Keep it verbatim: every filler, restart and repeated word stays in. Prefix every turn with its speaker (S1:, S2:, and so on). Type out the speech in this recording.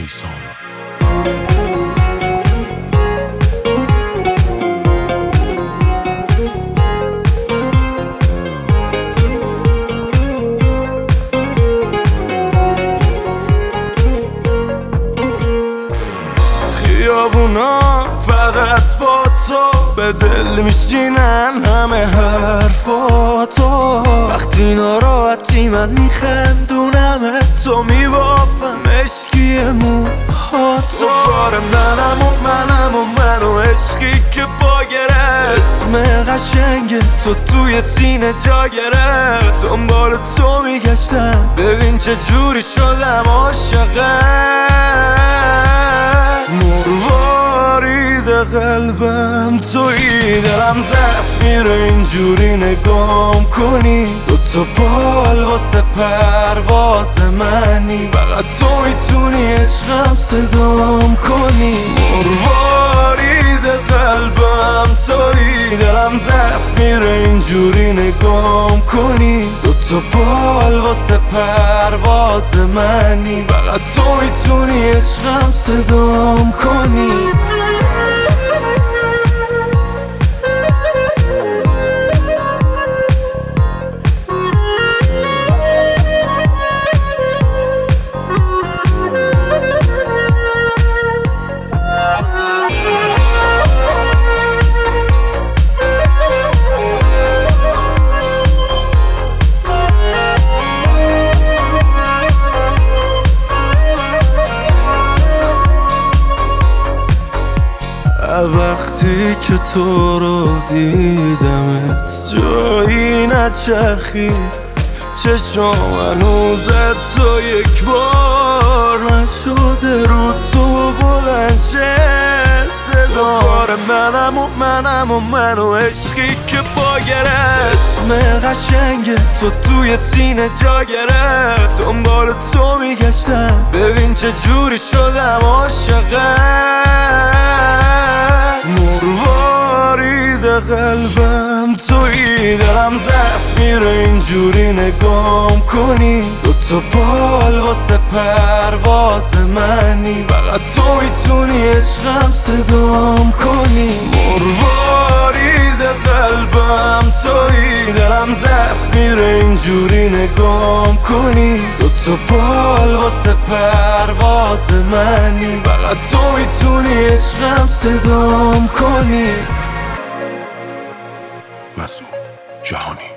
S1: نیسان.
S2: خیابونا فقط با تو به دل میشینن همه حرفاتو. وقتی ناراحتی من میخندونم تو میبافم اشکی موهاتو. بار منم و منم و منو عشقی که با گرفت اسم قشنگ تو توی سینه جا گرفت. دنبال تو میگشتم ببین چه جوری شدم عاشقت. مروارید قلبم تویی، دلم ضعف میره اینجوری نگام کنی. دوتا بال واسه پرواز منی، فقط تو میتونی عشقم صدام کنی. مروارید قلبم تویی، دلم ضعف میره اینجوری نگام کنی. دوتا بال واسه پرواز منی، فقط تو میتونی عشقم صدام کنی. وقتی که تو رو دیدمت جایی نچرخید چشم، هنوز تو یک بار نشده رو تو بلند شه صدا. بار منم و منم و منو عشقی که با گرفت اسم قشنگ تو توی سینه جا گرفت. دنبال تو میگشتم ببین چه جوری شدم عاشقت. مروارید قلبم تویی، دلم ضعف میره اینجوری نگام کنی. دوتا بال واسه پرواز منی، فقط تو میتونی عشقم صدام کنی. مروارید قلبم تویی، دلم ضعف میره اینجوری نگام کنی. دوتا بال واسه پرواز منی، فقط تو میتونی عشقم صدام کنی.
S1: مسعود جهانی.